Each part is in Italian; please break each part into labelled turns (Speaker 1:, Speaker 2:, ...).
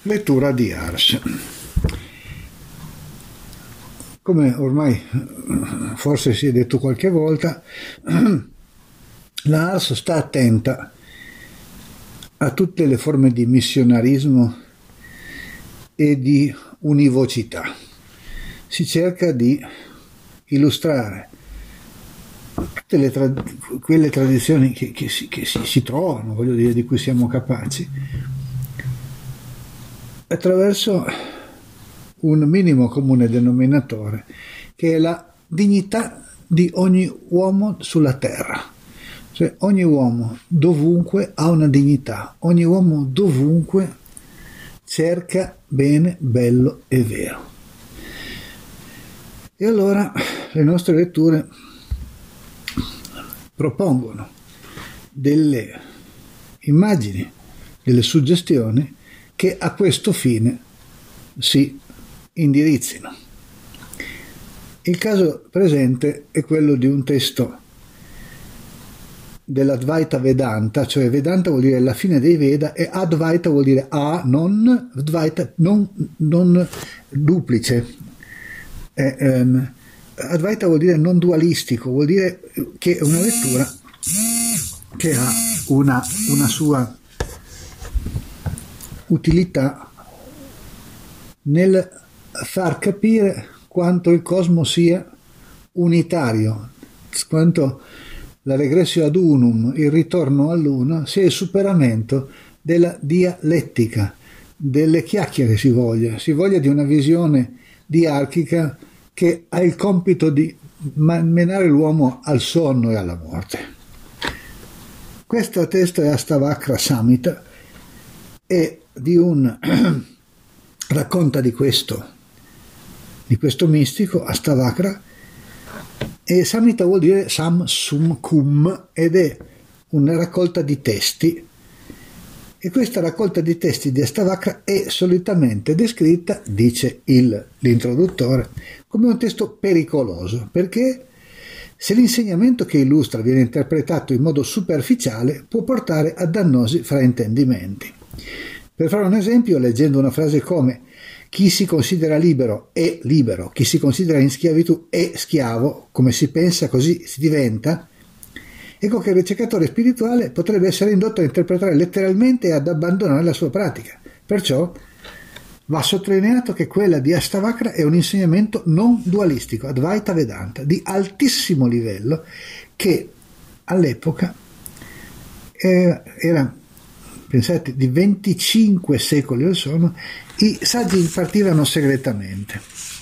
Speaker 1: Lettura di Ars. Come ormai forse si è detto qualche volta, la Ars sta attenta a tutte le forme di missionarismo e di univocità. Si cerca di illustrare tutte quelle tradizioni che si trovano, voglio dire, di cui siamo capaci, attraverso un minimo comune denominatore, che è la dignità di ogni uomo sulla terra. Cioè ogni uomo dovunque ha una dignità, ogni uomo dovunque cerca bene, bello e vero. E allora le nostre letture propongono delle immagini, delle suggestioni che a questo fine si indirizzino. Il caso presente è quello di un testo dell'Advaita Vedanta, cioè Vedanta vuol dire la fine dei Veda e Advaita vuol dire non Dvaita, non duplice. Advaita vuol dire non dualistico, vuol dire che è una lettura che ha una sua utilità nel far capire quanto il cosmo sia unitario, quanto la regressio ad unum, il ritorno all'uno, sia il superamento della dialettica, delle chiacchiere si voglia di una visione diarchica che ha il compito di menare l'uomo al sonno e alla morte. Questo testo è Astavakra Samhita e racconta di questo mistico Astavakra, e Samhita vuol dire Sam Sum Kum ed è una raccolta di testi, e questa raccolta di testi di Astavakra è solitamente descritta, dice l'introduttore, come un testo pericoloso, perché se l'insegnamento che illustra viene interpretato in modo superficiale può portare a dannosi fraintendimenti. Per fare un esempio, leggendo una frase come chi si considera libero è libero, chi si considera in schiavitù è schiavo, come si pensa così si diventa, ecco che il ricercatore spirituale potrebbe essere indotto a interpretare letteralmente e ad abbandonare la sua pratica. Perciò va sottolineato che quella di Astavakra è un insegnamento non dualistico, Advaita Vedanta, di altissimo livello, che all'epoca era, pensate, di 25 secoli or sono, i saggi impartivano segretamente.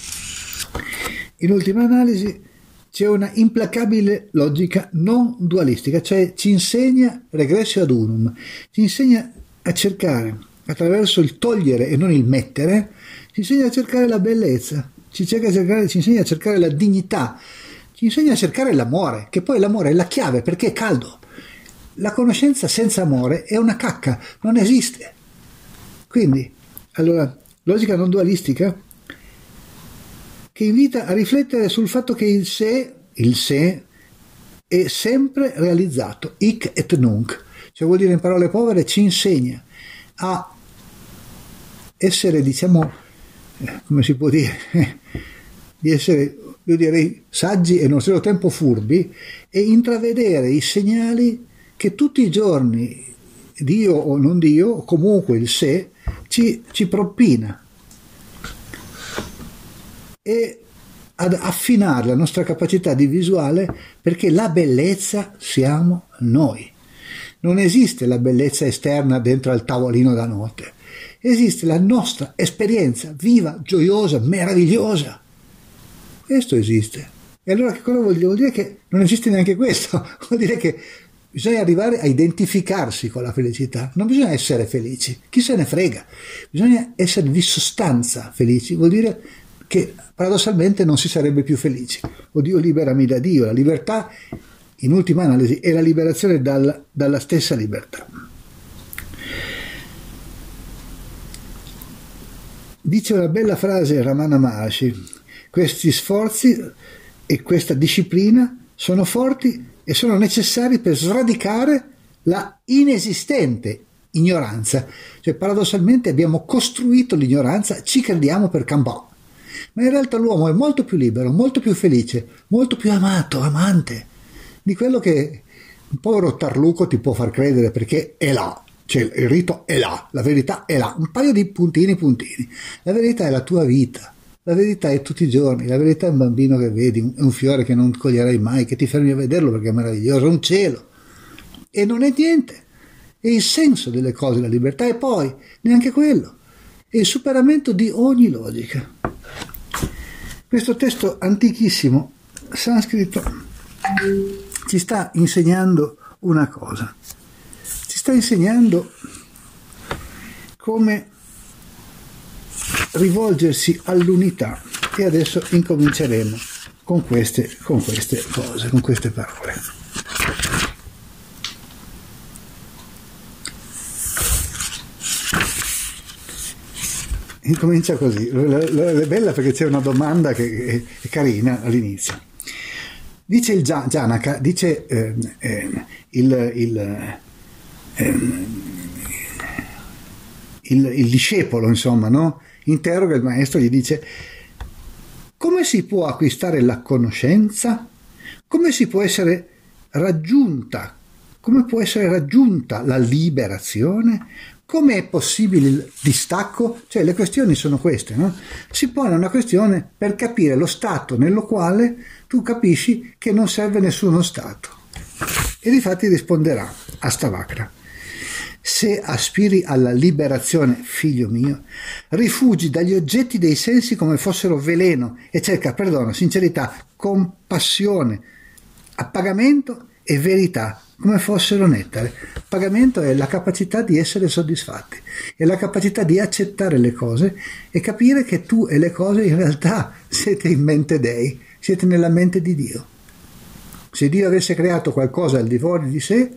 Speaker 1: In ultima analisi c'è una implacabile logica non dualistica, cioè ci insegna regressio ad unum, ci insegna a cercare, attraverso il togliere e non il mettere, ci insegna a cercare la bellezza, ci insegna a cercare la dignità, ci insegna a cercare l'amore, che poi l'amore è la chiave perché è caldo. La conoscenza senza amore è una cacca, non esiste. Quindi, allora, logica non dualistica che invita a riflettere sul fatto che il sé è sempre realizzato, hic et nunc, cioè vuol dire in parole povere ci insegna a essere, diciamo, come si può dire, di essere, io direi, saggi e nello stesso tempo furbi, e intravedere i segnali che tutti i giorni Dio o non Dio, o comunque il sé, ci propina, e ad affinare la nostra capacità di visuale, perché la bellezza siamo noi. Non esiste la bellezza esterna dentro al tavolino da notte, esiste la nostra esperienza viva, gioiosa, meravigliosa. Questo esiste. E allora che cosa vuol dire? Vuol dire che non esiste neanche questo, vuol dire che bisogna arrivare a identificarsi con la felicità, non bisogna essere felici, chi se ne frega, bisogna essere di sostanza felici, vuol dire che paradossalmente non si sarebbe più felici. Oddio, liberami da Dio, la libertà in ultima analisi è la liberazione dalla stessa libertà. Dice una bella frase Ramana Maharshi: questi sforzi e questa disciplina sono forti e sono necessari per sradicare la inesistente ignoranza, cioè paradossalmente abbiamo costruito l'ignoranza, ci crediamo per campò, ma in realtà l'uomo è molto più libero, molto più felice, molto più amato, amante di quello che un povero tarluco ti può far credere, perché è là, cioè il rito è là, la verità è là, un paio di puntini, la verità è la tua vita. La verità è tutti i giorni, la verità è un bambino che vedi, è un fiore che non coglierai mai, che ti fermi a vederlo perché è meraviglioso, è un cielo. E non è niente, è il senso delle cose, la libertà, e poi neanche quello, è il superamento di ogni logica. Questo testo antichissimo, sanscrito, ci sta insegnando una cosa, ci sta insegnando come rivolgersi all'unità, e adesso incominceremo con queste cose, con queste parole. Incomincia così, è bella perché c'è una domanda che è carina all'inizio. Dice il Janaka, dice il discepolo, insomma, no? Interroga il maestro, gli dice: come si può acquistare la conoscenza? Come può essere raggiunta la liberazione? Come è possibile il distacco? Cioè le questioni sono queste, no? Si pone una questione per capire lo stato nello quale tu capisci che non serve nessuno stato. E difatti risponderà Astavakra: se aspiri alla liberazione, figlio mio, rifugi dagli oggetti dei sensi come fossero veleno e cerca perdono, sincerità, compassione, appagamento e verità come fossero nettare. Pagamento è la capacità di essere soddisfatti, è la capacità di accettare le cose e capire che tu e le cose in realtà siete in mente Dei, siete nella mente di Dio. Se Dio avesse creato qualcosa al di fuori di sé,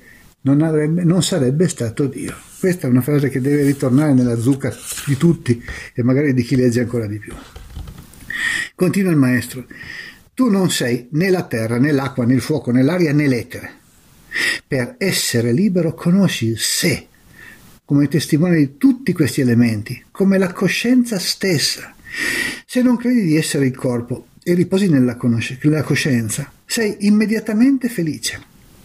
Speaker 1: non sarebbe stato Dio. Questa è una frase che deve ritornare nella zucca di tutti e magari di chi legge ancora di più. Continua il maestro: tu non sei né la terra, né l'acqua, né il fuoco, né l'aria, né l'etere. Per essere libero conosci il sé come testimone di tutti questi elementi, come la coscienza stessa. Se non credi di essere il corpo e riposi nella coscienza, sei immediatamente felice.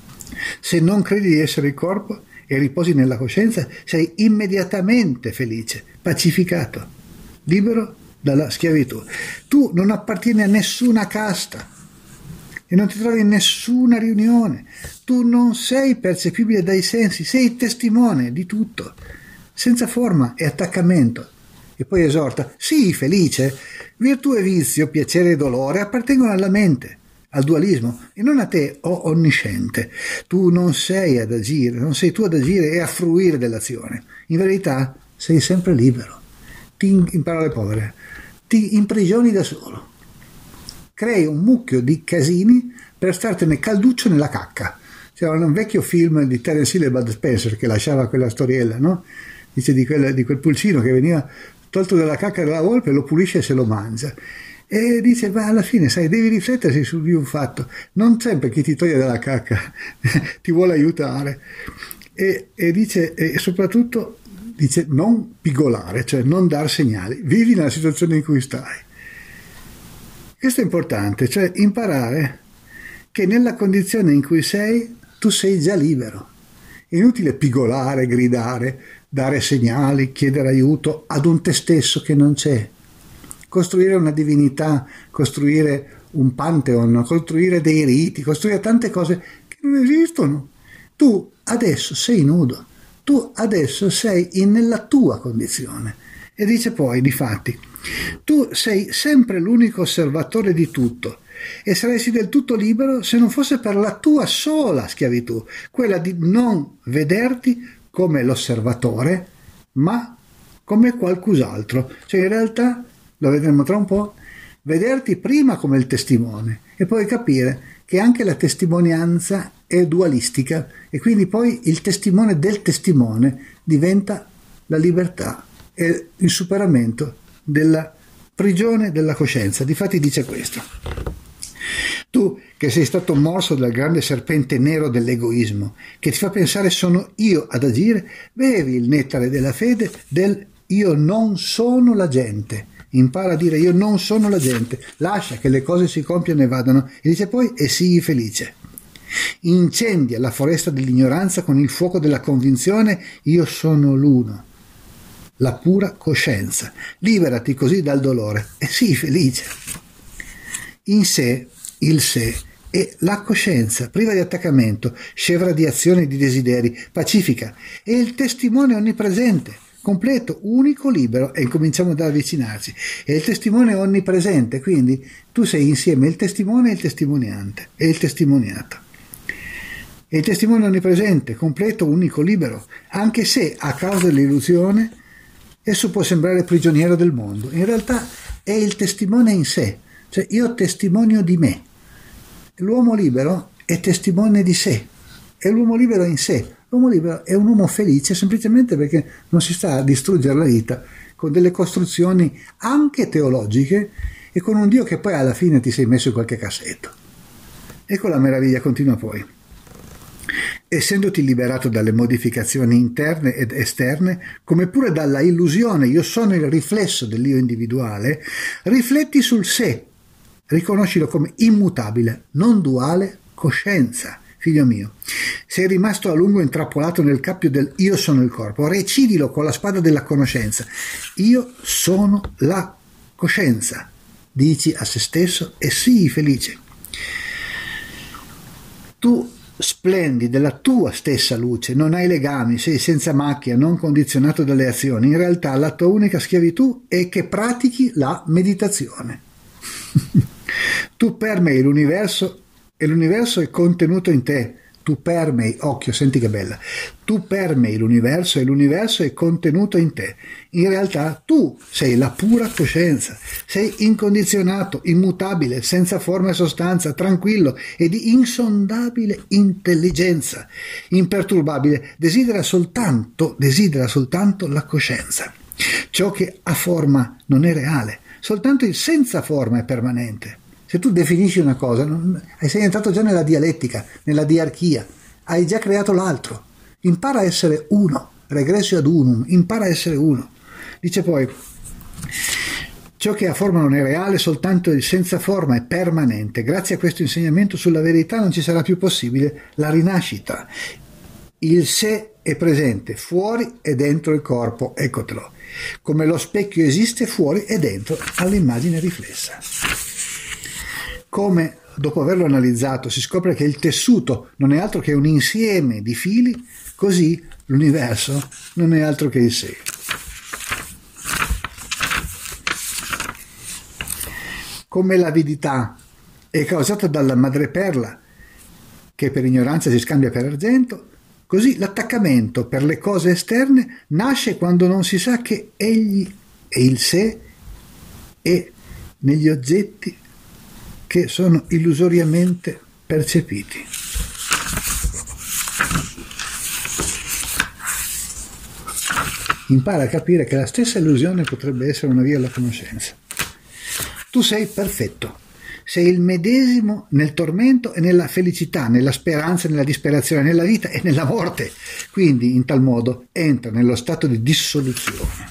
Speaker 1: Se non credi di essere il corpo e riposi nella coscienza, sei immediatamente felice, pacificato, libero dalla schiavitù. Tu non appartieni a nessuna casta e non ti trovi in nessuna riunione. Tu non sei percepibile dai sensi, sei testimone di tutto, senza forma e attaccamento. E poi esorta: sii felice, virtù e vizio, piacere e dolore appartengono alla mente, al dualismo, e non a te, o onnisciente. Tu non sei ad agire, non sei tu ad agire e a fruire dell'azione. In verità sei sempre libero. In parole povere, ti imprigioni da solo. Crei un mucchio di casini per startene calduccio nella cacca. C'era un vecchio film di Terence Hill e Bud Spencer che lasciava quella storiella, no? Dice di quel pulcino che veniva tolto dalla cacca della volpe, lo pulisce e se lo mangia. E dice: ma alla fine, sai, devi riflettersi su di un fatto: non sempre chi ti toglie dalla cacca ti vuole aiutare. E dice, e soprattutto dice, non pigolare, cioè non dar segnali, vivi nella situazione in cui stai. Questo è importante, cioè imparare che nella condizione in cui sei, tu sei già libero. È inutile pigolare, gridare, dare segnali, chiedere aiuto ad un te stesso che non c'è. Costruire una divinità, costruire un pantheon, costruire dei riti, costruire tante cose che non esistono. Tu adesso sei nudo, tu adesso sei nella tua condizione. E dice poi, difatti, tu sei sempre l'unico osservatore di tutto e saresti del tutto libero se non fosse per la tua sola schiavitù, quella di non vederti come l'osservatore, ma come qualcos'altro. Cioè in realtà, lo vedremo tra un po', vederti prima come il testimone e poi capire che anche la testimonianza è dualistica e quindi poi il testimone del testimone diventa la libertà e il superamento della prigione della coscienza. Difatti dice questo: Tu che sei stato morso dal grande serpente nero dell'egoismo, che ti fa pensare sono io ad agire, bevi il nettare della fede del io non sono la gente. Impara a dire io non sono la gente, lascia che le cose si compiano e vadano, e dice poi e sii felice. Incendia la foresta dell'ignoranza con il fuoco della convinzione io sono l'uno, la pura coscienza. Liberati così dal dolore e sii felice. In sé, il sé è la coscienza, priva di attaccamento, scevra di azioni e di desideri, pacifica, è il testimone onnipresente, completo, unico, libero, e incominciamo ad avvicinarci. È il testimone onnipresente, quindi tu sei insieme il testimone e il testimoniante, e il testimoniato. È il testimone onnipresente, completo, unico, libero, anche se a causa dell'illusione esso può sembrare prigioniero del mondo. In realtà è il testimone in sé, cioè io testimonio di me. L'uomo libero è testimone di sé, è l'uomo libero in sé. L'uomo libero è un uomo felice semplicemente perché non si sta a distruggere la vita con delle costruzioni anche teologiche e con un Dio che poi alla fine ti sei messo in qualche cassetto. Ecco la meraviglia, continua poi. Essendoti liberato dalle modificazioni interne ed esterne, come pure dalla illusione io sono il riflesso dell'io individuale, rifletti sul sé, riconoscilo come immutabile, non duale coscienza. Figlio mio, sei rimasto a lungo intrappolato nel cappio del io sono il corpo, recidilo con la spada della conoscenza. Io sono la coscienza, dici a se stesso e sii felice. Tu splendi della tua stessa luce, non hai legami, sei senza macchia, non condizionato dalle azioni. In realtà la tua unica schiavitù è che pratichi la meditazione. Tu permei l'universo e l'universo è contenuto in te. Tu permei, occhio, senti che bella, tu permei l'universo e l'universo è contenuto in te. In realtà tu sei la pura coscienza, sei incondizionato, immutabile, senza forma e sostanza, tranquillo e di insondabile intelligenza, imperturbabile, desidera soltanto la coscienza. Ciò che ha forma non è reale, soltanto il senza forma è permanente. Se tu definisci una cosa, sei entrato già nella dialettica, nella diarchia, hai già creato l'altro. Impara a essere uno, regressio ad unum, impara a essere uno. Dice poi, ciò che ha forma non è reale, soltanto il senza forma è permanente. Grazie a questo insegnamento sulla verità non ci sarà più possibile la rinascita. Il sé è presente fuori e dentro il corpo, eccotelo. Come lo specchio esiste fuori e dentro all'immagine riflessa. Come dopo averlo analizzato si scopre che il tessuto non è altro che un insieme di fili, così l'universo non è altro che il sé. Come l'avidità è causata dalla madreperla che per ignoranza si scambia per argento, così l'attaccamento per le cose esterne nasce quando non si sa che egli e il sé è negli oggetti che sono illusoriamente percepiti. Impara a capire che la stessa illusione potrebbe essere una via alla conoscenza. Tu sei perfetto, sei il medesimo nel tormento e nella felicità, nella speranza e nella disperazione, nella vita e nella morte. Quindi, in tal modo, entra nello stato di dissoluzione.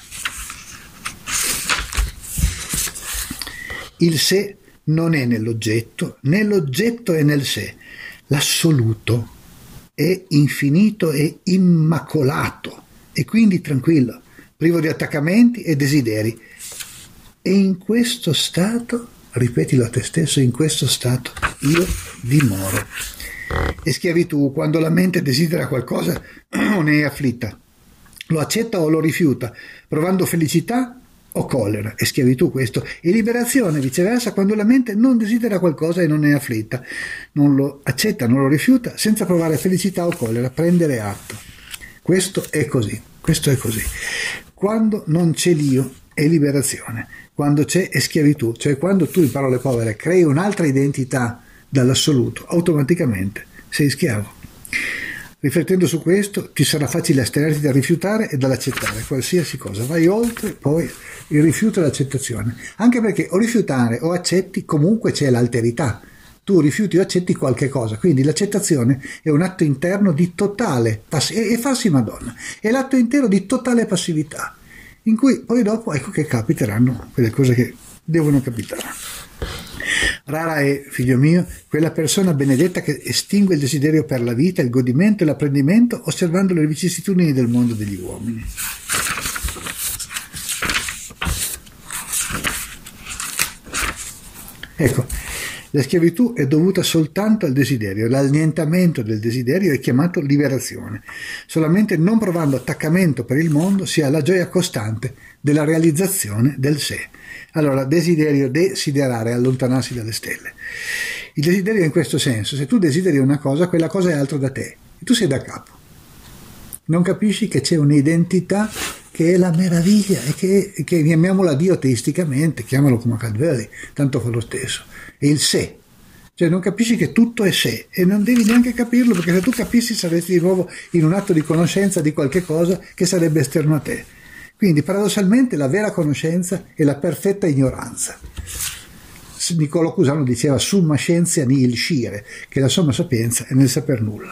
Speaker 1: Il sé non è nell'oggetto, né l'oggetto è nel sé. L'assoluto è infinito e immacolato, e quindi tranquillo, privo di attaccamenti e desideri. E in questo stato, ripetilo a te stesso, in questo stato io dimoro. E schiavitù, quando la mente desidera qualcosa, non è afflitta, lo accetta o lo rifiuta, provando felicità o collera. È schiavitù questo. E liberazione, viceversa, quando la mente non desidera qualcosa e non è afflitta, non lo accetta, non lo rifiuta, senza provare felicità o collera, prendere atto. Questo è così, questo è così. Quando non c'è l'io è liberazione, quando c'è è schiavitù, cioè quando tu, in parole povere, crei un'altra identità dall'assoluto, automaticamente sei schiavo. Riflettendo su questo ti sarà facile astenerti dal rifiutare e dall'accettare qualsiasi cosa. Vai oltre poi il rifiuto e l'accettazione, anche perché o rifiutare o accetti comunque c'è l'alterità, tu rifiuti o accetti qualche cosa. Quindi l'accettazione è un atto interno di totale e farsi Madonna, è l'atto intero di totale passività, in cui poi dopo ecco che capiteranno quelle cose che devono capitare. Rara è, figlio mio, quella persona benedetta che estingue il desiderio per la vita, il godimento e l'apprendimento osservando le vicissitudini del mondo degli uomini. Ecco, la schiavitù è dovuta soltanto al desiderio, l'annientamento del desiderio è chiamato liberazione. Solamente non provando attaccamento per il mondo si ha la gioia costante della realizzazione del sé. Allora, desiderio, desiderare, allontanarsi dalle stelle. Il desiderio è in questo senso: se tu desideri una cosa, quella cosa è altro da te, e tu sei da capo. Non capisci che c'è un'identità che è la meraviglia e che chiamiamola Dio teisticamente, chiamalo come Cadveli, tanto fa lo stesso, è il sé. Cioè non capisci che tutto è sé e non devi neanche capirlo, perché se tu capissi saresti di nuovo in un atto di conoscenza di qualche cosa che sarebbe esterno a te. Quindi paradossalmente la vera conoscenza è la perfetta ignoranza. Niccolò Cusano diceva summa scientia nihil scire, che la somma sapienza è nel saper nulla.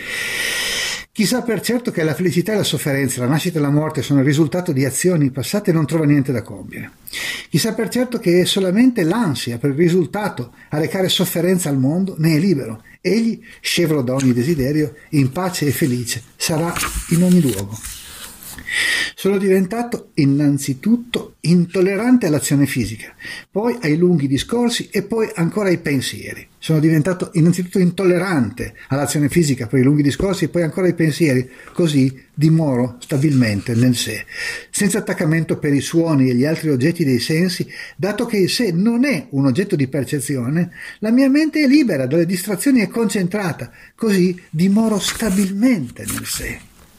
Speaker 1: Chi sa per certo che la felicità e la sofferenza, la nascita e la morte sono il risultato di azioni passate non trova niente da compiere. Chi sa per certo che è solamente l'ansia per il risultato a recare sofferenza al mondo ne è libero. Egli, scevro da ogni desiderio, in pace e felice, sarà in ogni luogo. Sono diventato innanzitutto intollerante all'azione fisica, poi ai lunghi discorsi e poi ancora ai pensieri. Sono diventato innanzitutto intollerante all'azione fisica, poi ai lunghi discorsi e poi ancora ai pensieri. Così dimoro stabilmente nel sé, senza attaccamento per i suoni e gli altri oggetti dei sensi. Dato che il sé non è un oggetto di percezione, la mia mente è libera dalle distrazioni e concentrata. Così dimoro stabilmente nel sé.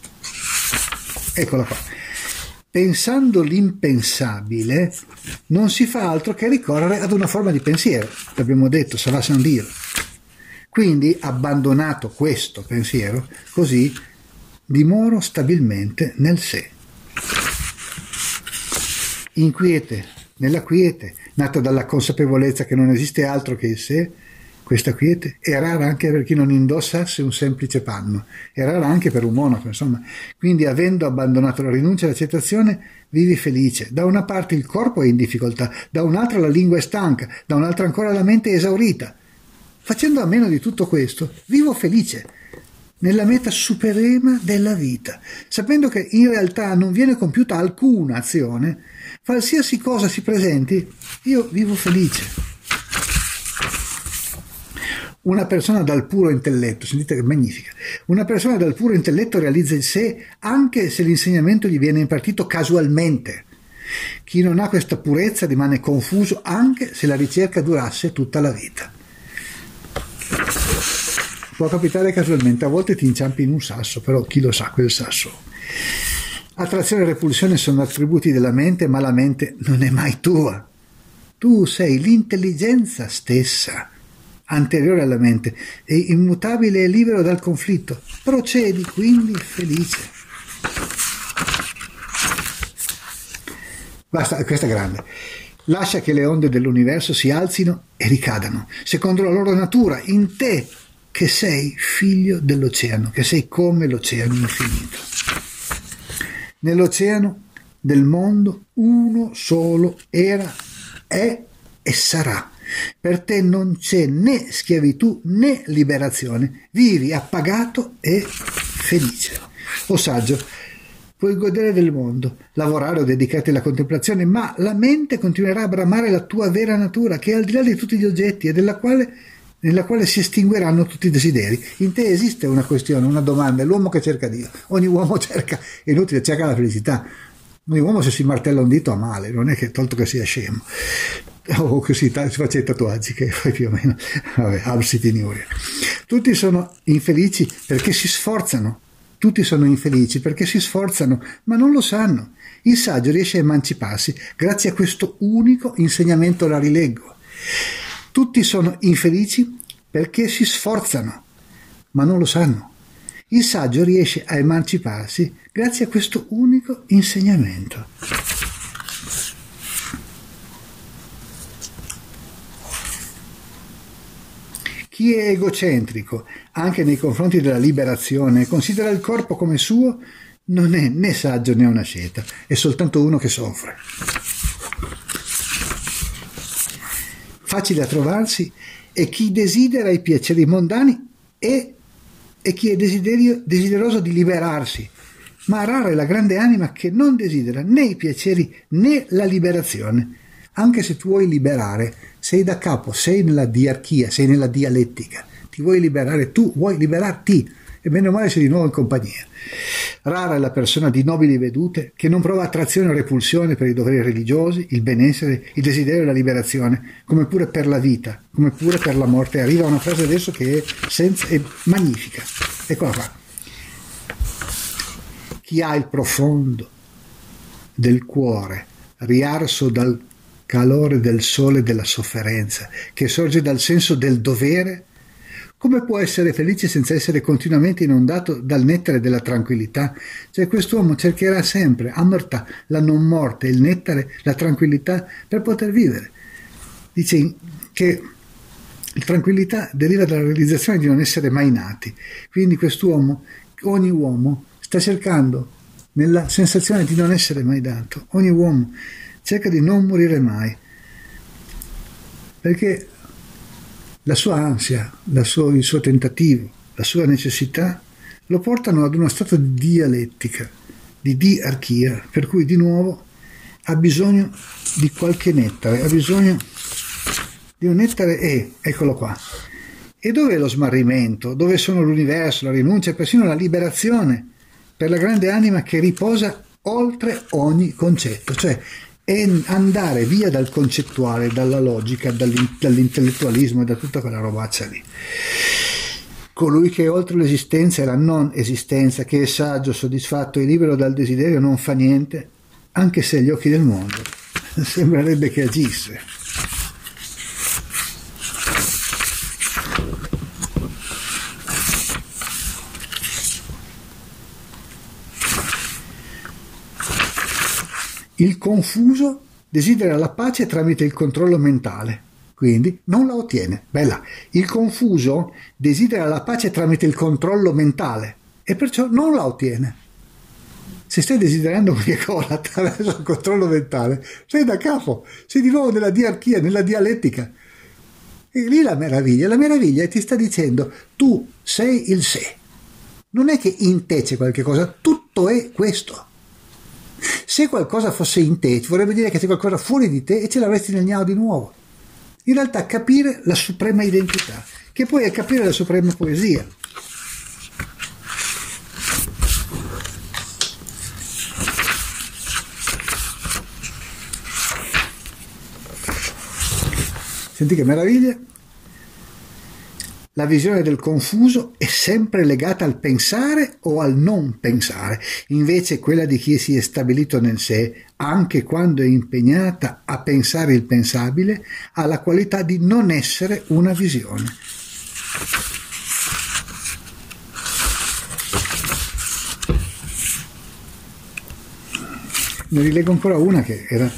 Speaker 1: Eccola qua. Pensando l'impensabile non si fa altro che ricorrere ad una forma di pensiero, l'abbiamo detto, Savasandhira. Quindi, abbandonato questo pensiero, così dimoro stabilmente nel sé. In quiete, nella quiete, nata dalla consapevolezza che non esiste altro che il sé, questa quiete è rara anche per chi non indossasse un semplice panno, è rara anche per un monaco, insomma. Quindi, avendo abbandonato la rinuncia e l'accettazione, vivi felice. Da una parte il corpo è in difficoltà, da un'altra la lingua è stanca, da un'altra ancora la mente è esaurita. Facendo a meno di tutto questo, vivo felice, nella meta suprema della vita, sapendo che in realtà non viene compiuta alcuna azione, qualsiasi cosa si presenti, io vivo felice. Una persona dal puro intelletto, sentite che magnifica, una persona dal puro intelletto realizza il sé anche se l'insegnamento gli viene impartito casualmente. Chi non ha questa purezza rimane confuso anche se la ricerca durasse tutta la vita. Può capitare casualmente, a volte ti inciampi in un sasso, però chi lo sa quel sasso. Attrazione e repulsione sono attributi della mente, ma la mente non è mai tua. Tu sei l'intelligenza stessa, anteriore alla mente, è immutabile e libero dal conflitto. Procedi quindi felice. Basta, questa è grande. Lascia che le onde dell'universo si alzino e ricadano, secondo la loro natura, in te, che sei figlio dell'oceano, che sei come l'oceano infinito. Nell'oceano del mondo uno solo era, è e sarà. Per te non c'è né schiavitù né liberazione, vivi appagato e felice. O saggio, puoi godere del mondo, lavorare o dedicarti alla contemplazione, ma la mente continuerà a bramare la tua vera natura, che è al di là di tutti gli oggetti e nella quale si estingueranno tutti i desideri. In te esiste una questione, una domanda, è l'uomo che cerca Dio. Ogni uomo cerca, è inutile, cerca la felicità. Ogni uomo se si martella un dito ha male, non è che tolto che sia scemo. O che si faccia i tatuaggi, che poi più o meno, vabbè, absit in iuria. Tutti sono infelici perché si sforzano. Tutti sono infelici perché si sforzano, ma non lo sanno. Il saggio riesce a emanciparsi grazie a questo unico insegnamento, la rileggo. Tutti sono infelici perché si sforzano, ma non lo sanno. Il saggio riesce a emanciparsi grazie a questo unico insegnamento. Chi è egocentrico anche nei confronti della liberazione e considera il corpo come suo non è né saggio né una asceta, è soltanto uno che soffre. Facile a trovarsi è chi desidera i piaceri mondani e chi è desideroso di liberarsi, ma rara è la grande anima che non desidera né i piaceri né la liberazione. Anche se tu vuoi liberare, sei da capo, sei nella diarchia, sei nella dialettica, ti vuoi liberare tu, vuoi liberarti, e bene o male sei di nuovo in compagnia. Rara è la persona di nobili vedute che non prova attrazione o repulsione per i doveri religiosi, il benessere, il desiderio e la liberazione, come pure per la vita, come pure per la morte. Arriva una frase adesso che è magnifica, eccola qua. Chi ha il profondo del cuore riarso dal calore del sole della sofferenza, che sorge dal senso del dovere, come può essere felice senza essere continuamente inondato dal nettare della tranquillità? Cioè quest'uomo cercherà sempre, amertà, la non morte, il nettare, la tranquillità per poter vivere. Dice che la tranquillità deriva dalla realizzazione di non essere mai nati. Quindi quest'uomo, ogni uomo, sta cercando nella sensazione di non essere mai nato. Ogni uomo cerca di non morire mai, perché la sua ansia, il suo tentativo, la sua necessità lo portano ad uno stato di dialettica, di diarchia, per cui di nuovo ha bisogno di qualche nettare, ha bisogno di un nettare e, eccolo qua. E dove è lo smarrimento? Dove sono l'universo, la rinuncia e persino la liberazione per la grande anima che riposa oltre ogni concetto? Cioè è andare via dal concettuale, dalla logica, dall'intellettualismo e da tutta quella robaccia lì. Colui che è oltre l'esistenza e la non esistenza, che è saggio, soddisfatto e libero dal desiderio, non fa niente, anche se agli occhi del mondo sembrerebbe che agisse. Il confuso desidera la pace tramite il controllo mentale, quindi non la ottiene. Bella. Il confuso desidera la pace tramite il controllo mentale e perciò non la ottiene. Se stai desiderando qualche cosa attraverso il controllo mentale, sei da capo, sei di nuovo nella diarchia, nella dialettica. E lì la meraviglia è ti sta dicendo tu sei il sé. Non è che in te c'è qualche cosa, tutto è questo. Se qualcosa fosse in te, vorrebbe dire che c'è qualcosa fuori di te e ce l'avresti nel gnao di nuovo. In realtà capire la suprema identità, che poi è capire la suprema poesia. Senti che meraviglia? La visione del confuso è sempre legata al pensare o al non pensare, invece quella di chi si è stabilito nel sé, anche quando è impegnata a pensare il pensabile, ha la qualità di non essere una visione. Ne rileggo ancora una che era...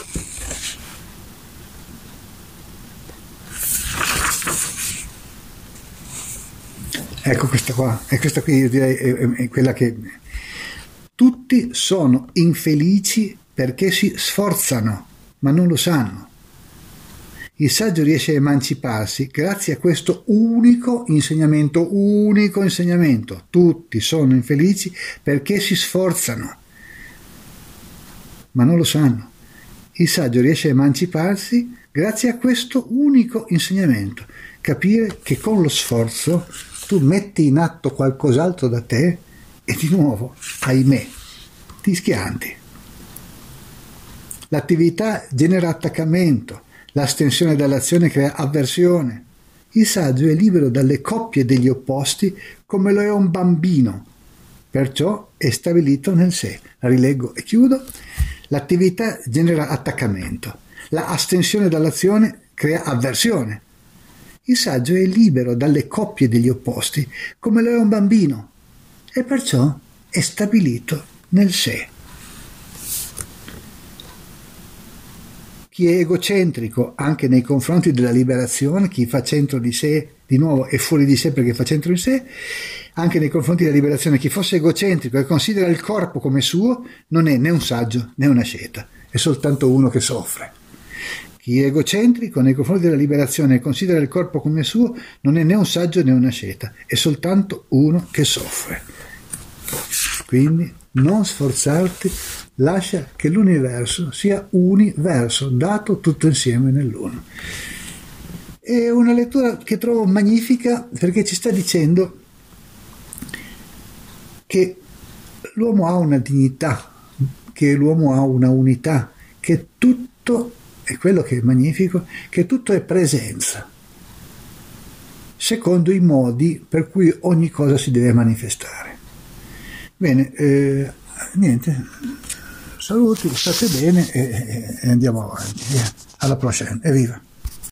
Speaker 1: Ecco questa qua, e questa qui io direi è quella che... Tutti sono infelici perché si sforzano, ma non lo sanno. Il saggio riesce a emanciparsi grazie a questo unico insegnamento. Tutti sono infelici perché si sforzano, ma non lo sanno. Il saggio riesce a emanciparsi grazie a questo unico insegnamento. Capire che con lo sforzo tu metti in atto qualcos'altro da te e di nuovo, ahimè, ti schianti. L'attività genera attaccamento, l'astensione dall'azione crea avversione. Il saggio è libero dalle coppie degli opposti come lo è un bambino, perciò è stabilito nel sé. La rileggo e chiudo. L'attività genera attaccamento, la astensione dall'azione crea avversione. Il saggio è libero dalle coppie degli opposti, come lo è un bambino, e perciò è stabilito nel sé. Chi Chi è egocentrico anche nei confronti della liberazione, chi fa centro di sé, di nuovo è fuori di sé perché fa centro di sé, anche nei confronti della liberazione, chi fosse egocentrico e considera il corpo come suo, non è né un saggio né una asceta, è soltanto uno che soffre. Chi è egocentrico nei confronti della liberazione e considera il corpo come suo, non è né un saggio né una asceta, è soltanto uno che soffre. Quindi non sforzarti, lascia che l'universo sia universo, dato tutto insieme nell'uno. È una lettura che trovo magnifica perché ci sta dicendo che l'uomo ha una dignità, che l'uomo ha una unità, che tutto è quello che è magnifico, che tutto è presenza, secondo i modi per cui ogni cosa si deve manifestare. Bene, niente, saluti, state bene e andiamo avanti. Alla prossima, evviva!